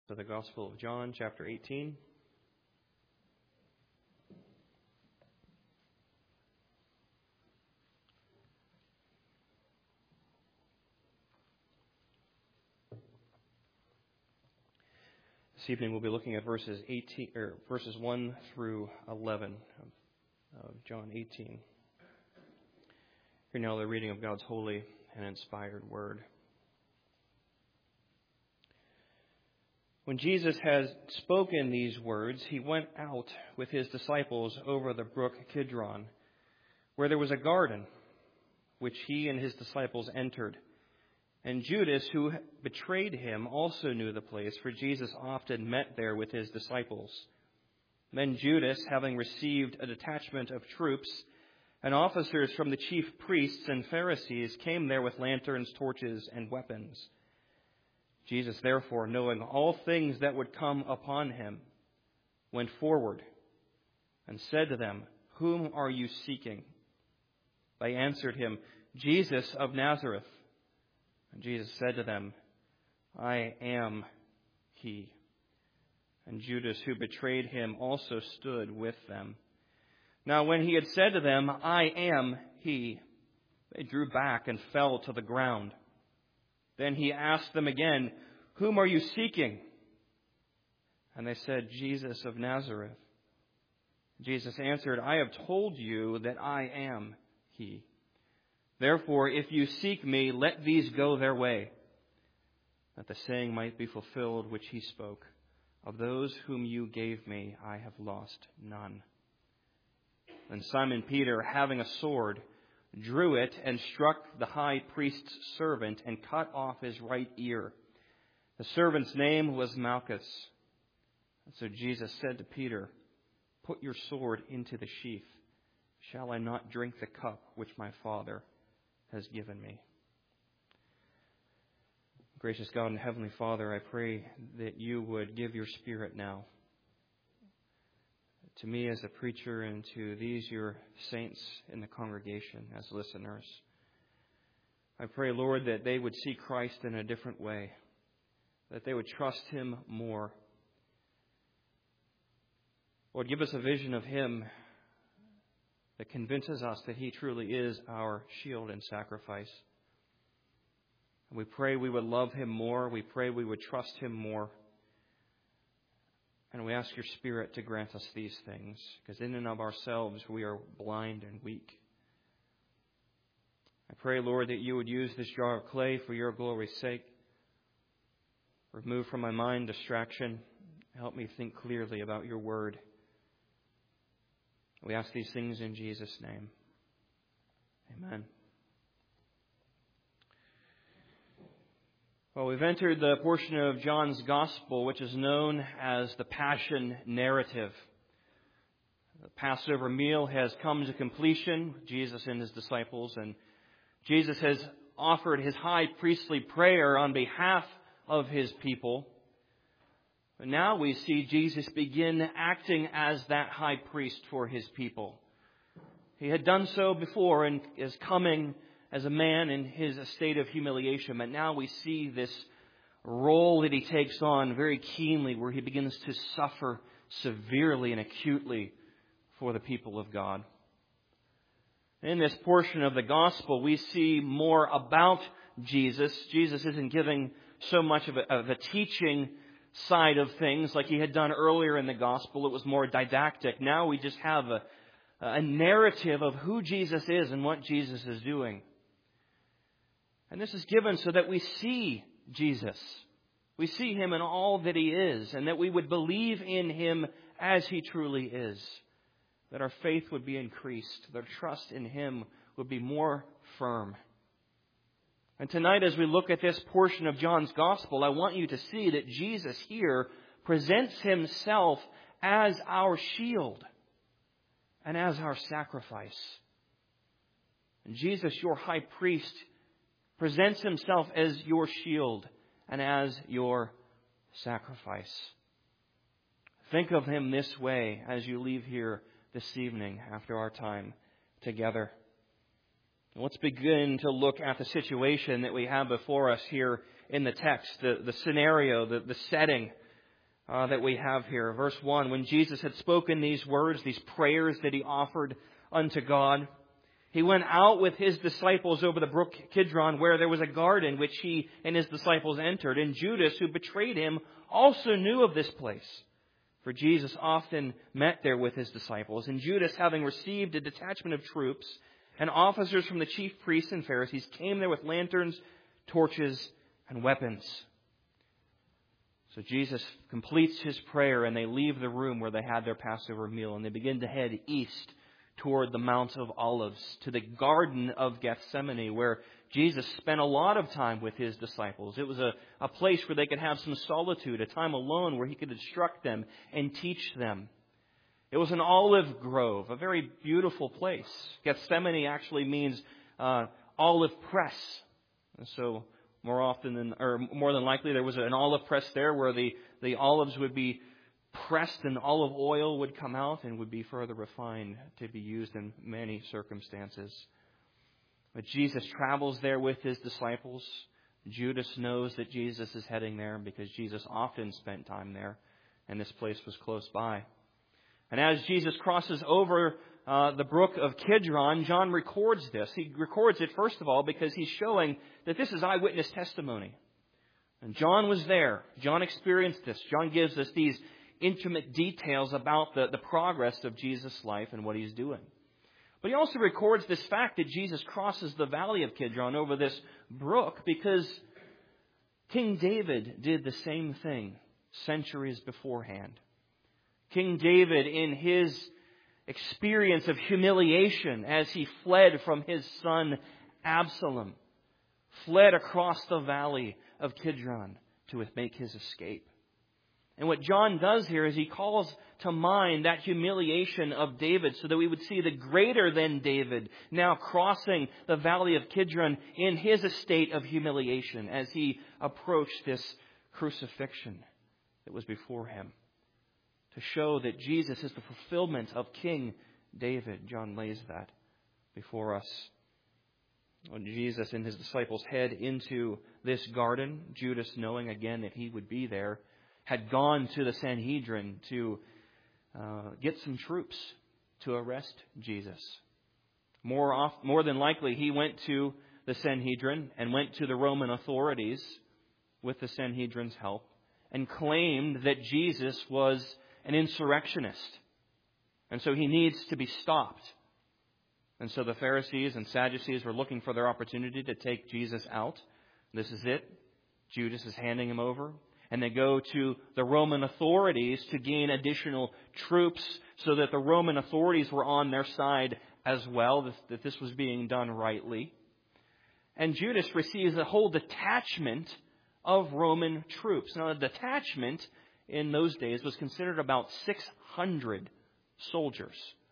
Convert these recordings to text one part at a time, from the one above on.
To the Gospel of John, chapter 18. This evening we'll be looking at verses 1 through 11 of John 18. Hear now the reading of God's holy and inspired word. When Jesus had spoken these words, he went out with his disciples over the brook Kidron, where there was a garden, which he and his disciples entered. And Judas, who betrayed him, also knew the place, for Jesus often met there with his disciples. Then Judas, having received a detachment of troops and officers from the chief priests and Pharisees, came there with lanterns, torches, and weapons. Jesus, therefore, knowing all things that would come upon him, went forward and said to them, "Whom are you seeking?" They answered him, "Jesus of Nazareth." And Jesus said to them, "I am he." And Judas, who betrayed him, also stood with them. Now when he had said to them, "I am he," they drew back and fell to the ground. Then he asked them again, "Whom are you seeking?" And they said, "Jesus of Nazareth." Jesus answered, "I have told you that I am he. Therefore, if you seek me, let these go their way," that the saying might be fulfilled which he spoke, "Of those whom you gave me, I have lost none." And Simon Peter, having a sword, drew it and struck the high priest's servant and cut off his right ear. The servant's name was Malchus. And so Jesus said to Peter, "Put your sword into the sheath. Shall I not drink the cup which my Father has given me?" Gracious God and Heavenly Father, I pray that you would give your Spirit now to me as a preacher and to these your saints in the congregation as listeners. I pray, Lord, that they would see Christ in a different way, that they would trust him more. Lord, give us a vision of him that convinces us that he truly is our shield and sacrifice. And we pray we would love him more. We pray we would trust him more. And we ask your Spirit to grant us these things, because in and of ourselves we are blind and weak. I pray, Lord, that you would use this jar of clay for your glory's sake. Remove from my mind distraction. Help me think clearly about your word. We ask these things in Jesus' name. Amen. Well, we've entered the portion of John's Gospel which is known as the Passion Narrative. The Passover meal has come to completion, Jesus and his disciples, and Jesus has offered his high priestly prayer on behalf of his people. But now we see Jesus begin acting as that high priest for his people. He had done so before and is coming as a man in his state of humiliation. But now we see this role that he takes on very keenly, where he begins to suffer severely and acutely for the people of God. In this portion of the gospel, we see more about Jesus. Jesus isn't giving so much of a teaching side of things like he had done earlier in the gospel. It was more didactic. Now we just have a narrative of who Jesus is and what Jesus is doing. And this is given so that we see Jesus. We see him in all that he is, and that we would believe in him as he truly is. That our faith would be increased, that our trust in him would be more firm. And tonight, as we look at this portion of John's Gospel, I want you to see that Jesus here presents himself as our shield and as our sacrifice. And Jesus, your high priest, presents himself as your shield and as your sacrifice. Think of him this way as you leave here this evening after our time together. Let's begin to look at the situation that we have before us here in the text, the scenario, the setting. that we have here. Verse 1, when Jesus had spoken these words, these prayers that he offered unto God, he went out with his disciples over the brook Kidron, where there was a garden which he and his disciples entered. And Judas, who betrayed him, also knew of this place, for Jesus often met there with his disciples. And Judas, having received a detachment of troops and officers from the chief priests and Pharisees, came there with lanterns, torches, and weapons. So Jesus completes his prayer, and they leave the room where they had their Passover meal, and they begin to head east toward the Mount of Olives, to the Garden of Gethsemane, where Jesus spent a lot of time with his disciples. It was a place where they could have some solitude, a time alone where he could instruct them and teach them. It was an olive grove, a very beautiful place. Gethsemane actually means olive press. And so more than likely, there was an olive press there where the olives would be pressed and olive oil would come out and would be further refined to be used in many circumstances. But Jesus travels there with his disciples. Judas knows that Jesus is heading there because Jesus often spent time there, and this place was close by. And as Jesus crosses over the brook of Kidron, John records this. He records it, first of all, because he's showing that this is eyewitness testimony. And John was there. John experienced this. John gives us these intimate details about the progress of Jesus' life and what he's doing. But he also records this fact that Jesus crosses the valley of Kidron over this brook because King David did the same thing centuries beforehand. King David, in his experience of humiliation as he fled from his son Absalom, fled across the valley of Kidron to make his escape. And what John does here is he calls to mind that humiliation of David so that we would see the greater than David now crossing the valley of Kidron in his estate of humiliation as he approached this crucifixion that was before him. To show that Jesus is the fulfillment of King David, John lays that before us. When Jesus and his disciples head into this garden, Judas, knowing again that he would be there, had gone to the Sanhedrin to get some troops to arrest Jesus. More than likely, he went to the Sanhedrin and went to the Roman authorities with the Sanhedrin's help and claimed that Jesus was an insurrectionist. And so he needs to be stopped. And so the Pharisees and Sadducees were looking for their opportunity to take Jesus out. This is it. Judas is handing him over. And they go to the Roman authorities to gain additional troops so that the Roman authorities were on their side as well, that this was being done rightly. And Judas receives a whole detachment of Roman troops. Now, a detachment in those days was considered about 600 soldiers.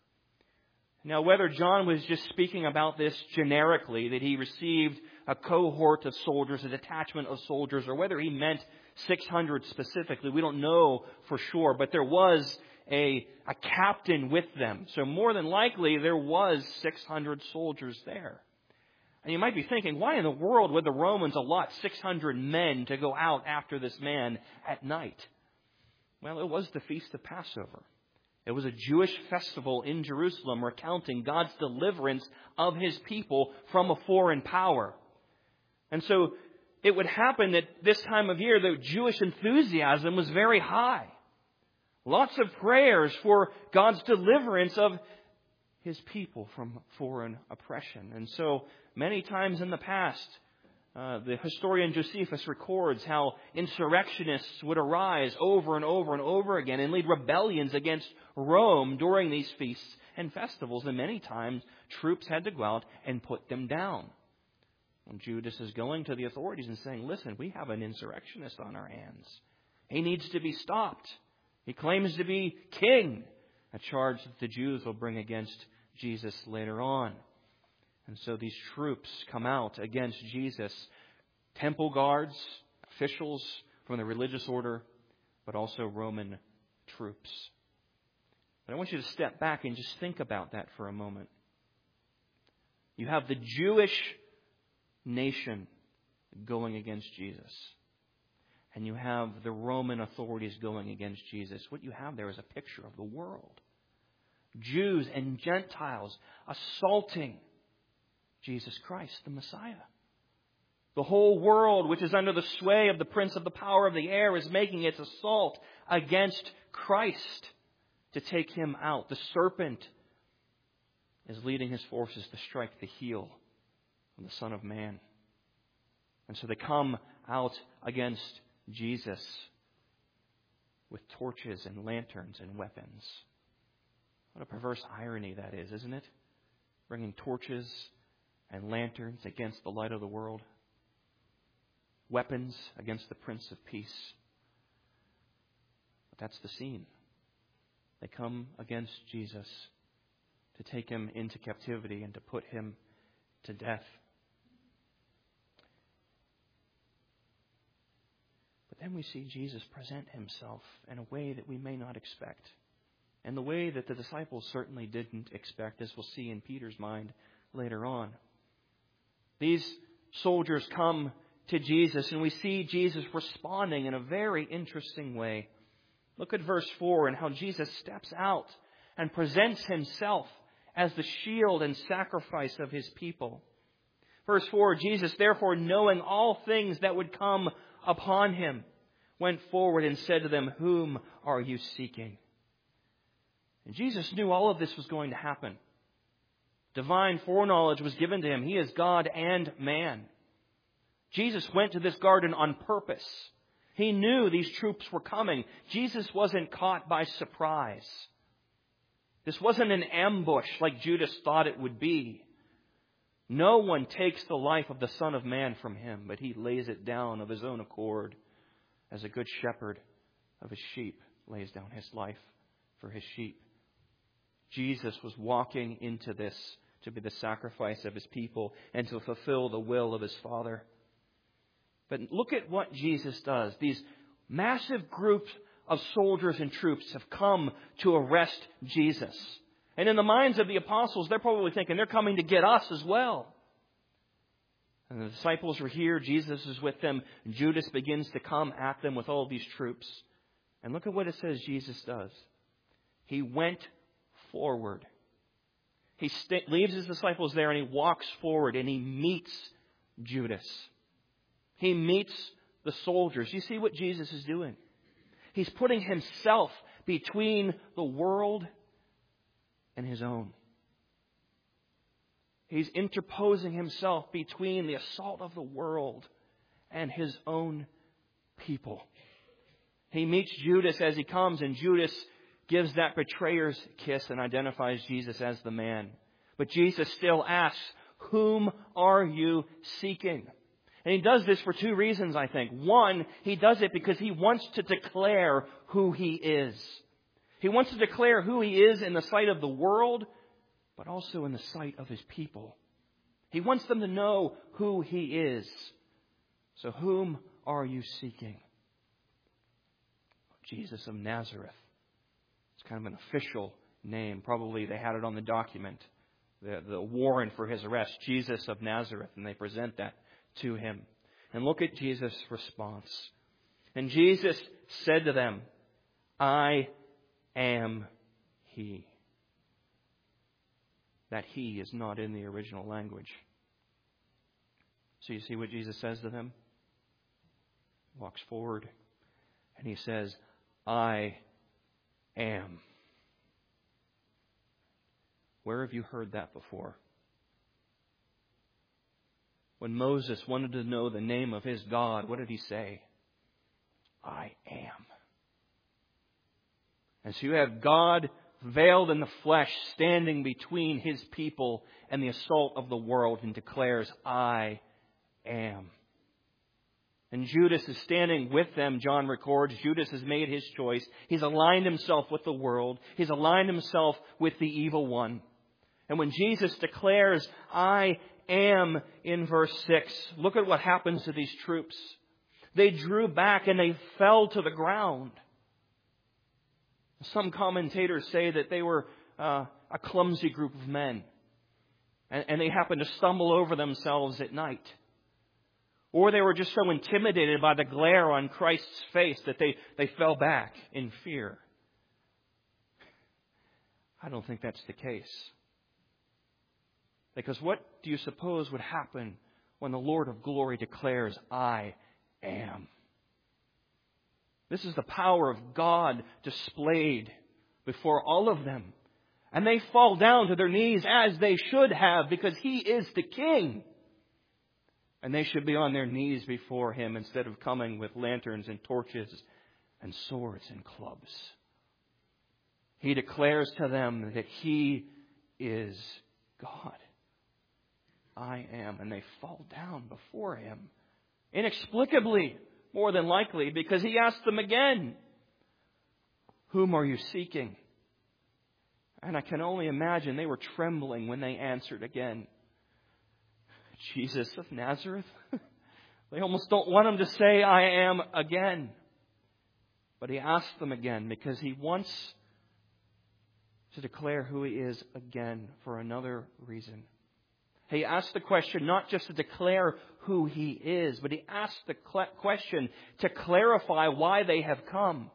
Now, whether John was just speaking about this generically, that he received a cohort of soldiers, a detachment of soldiers, or whether he meant 600 specifically, we don't know for sure, but there was a captain with them. So more than likely, there was 600 soldiers there. And you might be thinking, why in the world would the Romans allot 600 men to go out after this man at night? Well, it was the Feast of Passover. It was a Jewish festival in Jerusalem recounting God's deliverance of his people from a foreign power. And so it would happen that this time of year, the Jewish enthusiasm was very high. Lots of prayers for God's deliverance of his people from foreign oppression. And so many times in the past, the historian Josephus records how insurrectionists would arise over and over and over again and lead rebellions against Rome during these feasts and festivals. And many times troops had to go out and put them down. And Judas is going to the authorities and saying, listen, we have an insurrectionist on our hands. He needs to be stopped. He claims to be king, a charge that the Jews will bring against Jesus later on. And so these troops come out against Jesus, temple guards, officials from the religious order, but also Roman troops. But I want you to step back and just think about that for a moment. You have the Jewish nation going against Jesus. and you have the Roman authorities going against Jesus. What you have there is a picture of the world. Jews and Gentiles assaulting Jesus Christ, the Messiah. The whole world, which is under the sway of the prince of the power of the air, is making its assault against Christ to take him out. The serpent is leading his forces to strike the heel of the Son of Man. And so they come out against Jesus with torches and lanterns and weapons. What a perverse irony that is, isn't it? Bringing torches and lanterns against the light of the world. Weapons against the Prince of Peace. But that's the scene. They come against Jesus to take him into captivity and to put him to death. But then we see Jesus present himself in a way that we may not expect. And the way that the disciples certainly didn't expect, as we'll see in Peter's mind later on. These soldiers come to Jesus, and we see Jesus responding in a very interesting way. Look at verse 4 and how Jesus steps out and presents himself as the shield and sacrifice of his people. Verse 4, Jesus, therefore, knowing all things that would come upon him, went forward and said to them, "Whom are you seeking?" And Jesus knew all of this was going to happen. Divine foreknowledge was given to him. He is God and man. Jesus went to this garden on purpose. He knew these troops were coming. Jesus wasn't caught by surprise. This wasn't an ambush like Judas thought it would be. No one takes the life of the Son of Man from him, but he lays it down of his own accord, as a good shepherd of his sheep lays down his life for his sheep. Jesus was walking into this to be the sacrifice of his people and to fulfill the will of his Father. But look at what Jesus does. These massive groups of soldiers and troops have come to arrest Jesus. And in the minds of the apostles, they're probably thinking they're coming to get us as well. And the disciples are here. Jesus is with them. Judas begins to come at them with all of these troops. And look at what it says Jesus does. He went forward. He leaves his disciples there and he walks forward and he meets Judas. He meets the soldiers. You see what Jesus is doing? He's putting himself between the world and his own. He's interposing himself between the assault of the world and his own people. He meets Judas as he comes, and Judas gives that betrayer's kiss and identifies Jesus as the man. But Jesus still asks, "Whom are you seeking?" And he does this for two reasons, I think. One, he does it because he wants to declare who he is. He wants to declare who he is in the sight of the world, but also in the sight of his people. He wants them to know who he is. So whom are you seeking? Jesus of Nazareth. It's kind of an official name. Probably they had it on the document, the warrant for his arrest. Jesus of Nazareth. And they present that to him. And look at Jesus' response. And Jesus said to them, "I am He." That He is not in the original language. So you see what Jesus says to them? He walks forward and he says, "I am." Where have you heard that before? When Moses wanted to know the name of his God, what did he say? "I am." And so you have God veiled in the flesh, standing between his people and the assault of the world, and declares, "I am." And Judas is standing with them, John records. Judas has made his choice. He's aligned himself with the world. He's aligned himself with the evil one. And when Jesus declares, "I am," in verse 6, look at what happens to these troops. They drew back and they fell to the ground. Some commentators say that they were a clumsy group of men. And they happened to stumble over themselves at night. Or they were just so intimidated by the glare on Christ's face that they fell back in fear. I don't think that's the case. Because what do you suppose would happen when the Lord of glory declares, I am? This is the power of God displayed before all of them. And they fall down to their knees as they should have, because He is the King. And they should be on their knees before Him instead of coming with lanterns and torches and swords and clubs. He declares to them that He is God. I am. And they fall down before Him. Inexplicably, more than likely, because He asked them again, whom are you seeking? And I can only imagine they were trembling when they answered again. Jesus of Nazareth. They almost don't want Him to say, I am again. But He asked them again because He wants to declare who He is again for another reason. He asked the question not just to declare who He is, but He asked the question to clarify why they have come.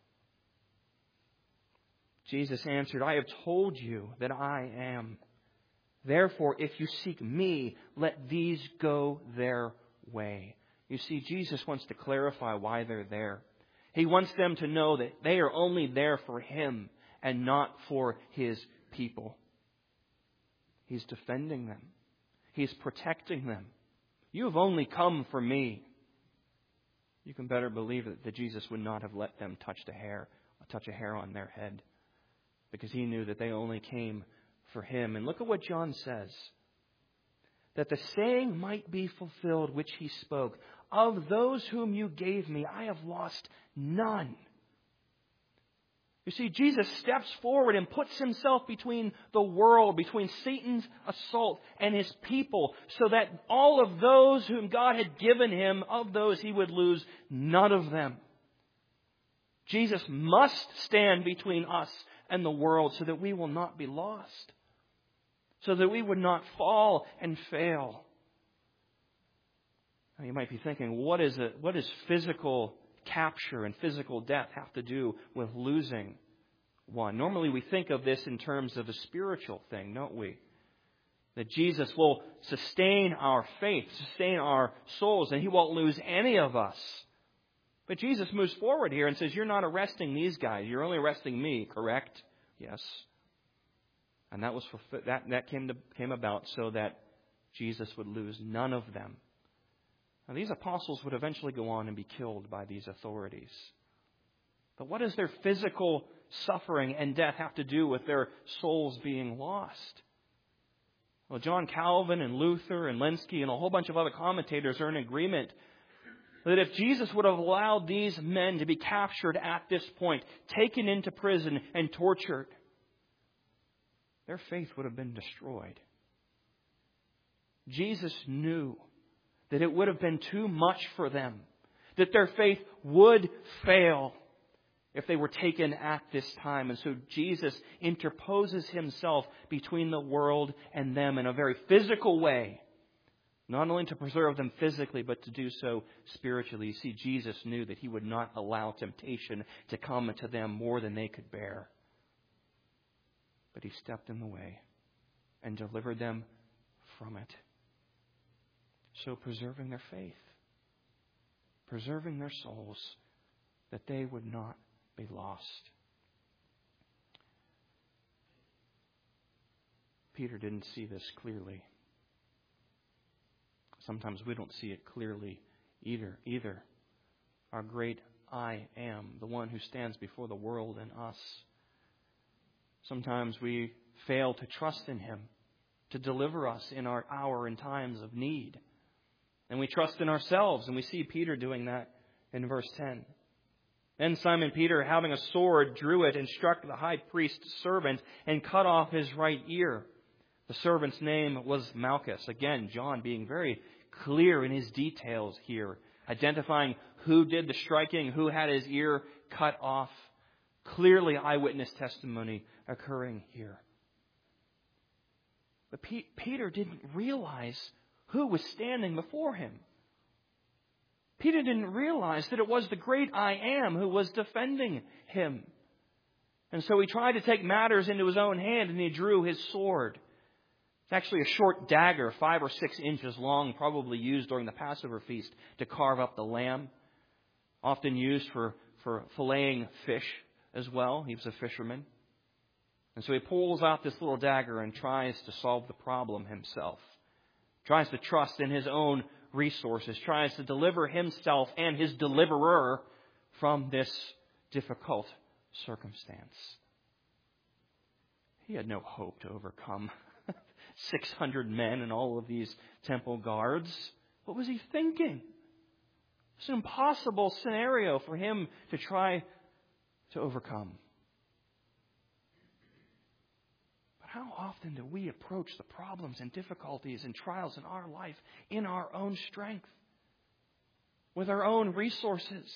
Jesus answered, I have told you that I am. Therefore, if you seek Me, let these go their way. You see, Jesus wants to clarify why they're there. He wants them to know that they are only there for Him and not for His people. He's defending them. He's protecting them. You have only come for Me. You can better believe that Jesus would not have let them touch a hair on their head, because He knew that they only came for Him. And look at what John says. That the saying might be fulfilled which He spoke, of those whom you gave Me, I have lost none. You see, Jesus steps forward and puts Himself between the world, between Satan's assault and His people, so that all of those whom God had given Him, of those He would lose none of them. Jesus must stand between us and the world so that we will not be lost, so that we would not fall and fail. Now you might be thinking, what does physical capture and physical death have to do with losing one? Normally we think of this in terms of a spiritual thing, don't we? That Jesus will sustain our faith, sustain our souls, and He won't lose any of us. But Jesus moves forward here and says, you're not arresting these guys. You're only arresting Me, correct? Yes. And that came about so that Jesus would lose none of them. Now, these apostles would eventually go on and be killed by these authorities. But what does their physical suffering and death have to do with their souls being lost? Well, John Calvin and Luther and Lenski and a whole bunch of other commentators are in agreement that if Jesus would have allowed these men to be captured at this point, taken into prison and tortured, their faith would have been destroyed. Jesus knew that it would have been too much for them, that their faith would fail if they were taken at this time. And so Jesus interposes Himself between the world and them in a very physical way, not only to preserve them physically, but to do so spiritually. You see, Jesus knew that He would not allow temptation to come to them more than they could bear. But He stepped in the way and delivered them from it. So preserving their faith, preserving their souls, that they would not be lost. Peter didn't see this clearly. Sometimes we don't see it clearly either. Our great I am, the one who stands before the world and us. Sometimes we fail to trust in Him to deliver us in our hour and times of need. And we trust in ourselves, and we see Peter doing that in verse 10. Then Simon Peter, having a sword, drew it and struck the high priest's servant and cut off his right ear. The servant's name was Malchus. Again, John being very clear in his details here, identifying who did the striking, who had his ear cut off. Clearly eyewitness testimony occurring here. But Peter didn't realize who was standing before him. Peter didn't realize that it was the great I Am who was defending him. And so he tried to take matters into his own hand, and he drew his sword. It's actually a short dagger, 5 or 6 inches long, probably used during the Passover feast to carve up the lamb. Often used for filleting fish as well. He was a fisherman. And so he pulls out this little dagger and tries to solve the problem himself. Tries to trust in his own resources. Tries to deliver himself and his deliverer from this difficult circumstance. He had no hope to overcome 600 men and all of these temple guards. What was he thinking? It's an impossible scenario for him to try to overcome. But how often do we approach the problems and difficulties and trials in our life in our own strength, with our own resources?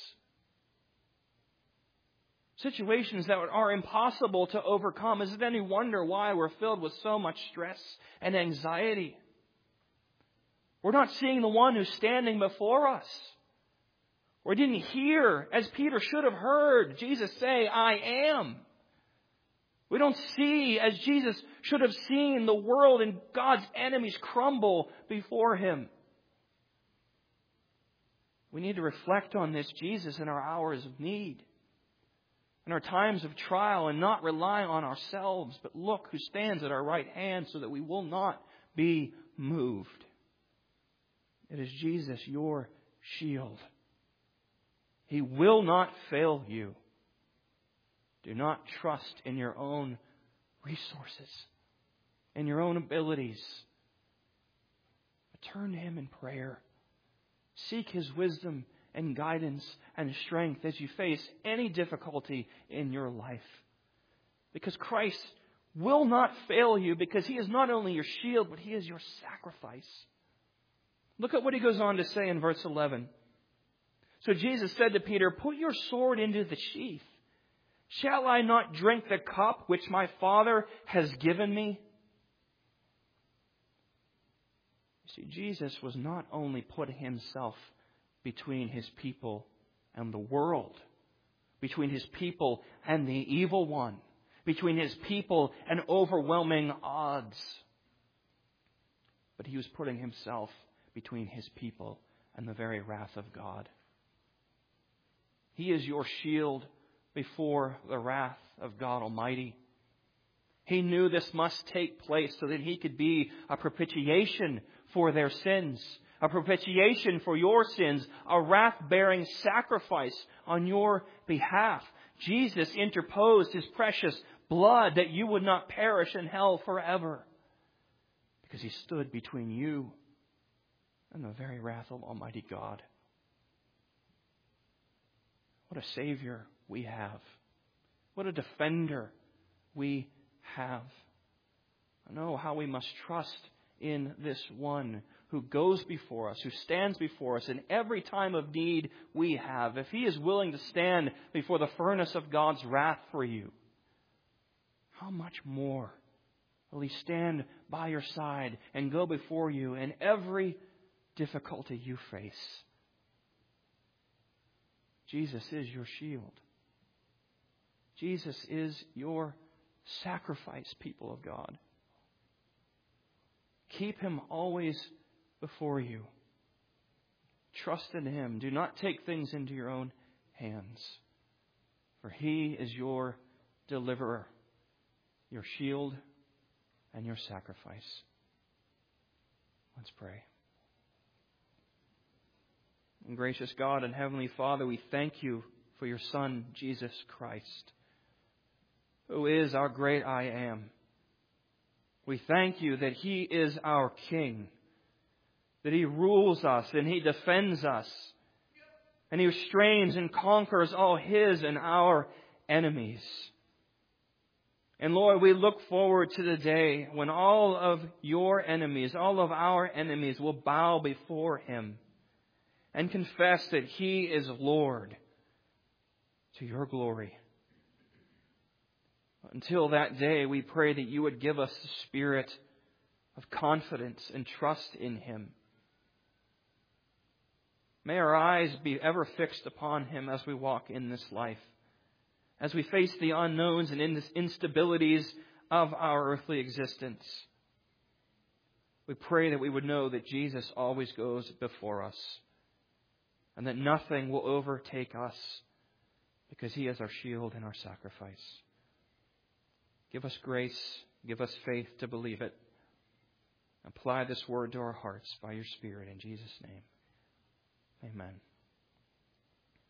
Situations that are impossible to overcome. Is it any wonder why we're filled with so much stress and anxiety? We're not seeing the one who's standing before us. We didn't hear, as Peter should have heard, Jesus say, I am. We don't see, as Jesus should have seen, the world and God's enemies crumble before him. We need to reflect on this Jesus in our hours of need, in our times of trial, and not rely on ourselves, but look who stands at our right hand so that we will not be moved. It is Jesus, your shield. He will not fail you. Do not trust in your own resources, in your own abilities. But turn to Him in prayer. Seek His wisdom and guidance and strength as you face any difficulty in your life. Because Christ will not fail you, because He is not only your shield, but He is your sacrifice. Look at what He goes on to say in verse 11. So Jesus said to Peter, "Put your sword into the sheath. Shall I not drink the cup which my Father has given me?" You see, Jesus was not only putting Himself between His people and the world, between His people and the evil one, between His people and overwhelming odds, but He was putting Himself between His people and the very wrath of God. He is your shield before the wrath of God Almighty. He knew this must take place so that He could be a propitiation for their sins, a propitiation for your sins, a wrath-bearing sacrifice on your behalf. Jesus interposed His precious blood that you would not perish in hell forever, because He stood between you and the very wrath of Almighty God. What a Savior we have. What a defender we have. I know how we must trust in this one who goes before us, who stands before us in every time of need we have. If He is willing to stand before the furnace of God's wrath for you, how much more will He stand by your side and go before you in every difficulty you face? Jesus is your shield. Jesus is your sacrifice, people of God. Keep Him always before you. Trust in Him. Do not take things into your own hands, for He is your deliverer, your shield, and your sacrifice. Let's pray. And gracious God and Heavenly Father, we thank You for Your Son, Jesus Christ, who is our great I Am. We thank You that He is our King, that He rules us and He defends us, and He restrains and conquers all His and our enemies. And Lord, we look forward to the day when all of Your enemies, all of our enemies will bow before Him and confess that He is Lord, to Your glory. Until that day, we pray that You would give us the spirit of confidence and trust in Him. May our eyes be ever fixed upon Him as we walk in this life, as we face the unknowns and instabilities of our earthly existence. We pray that we would know that Jesus always goes before us and that nothing will overtake us because He is our shield and our sacrifice. Give us grace, give us faith to believe it. Apply this word to our hearts by your Spirit in Jesus' name. Amen.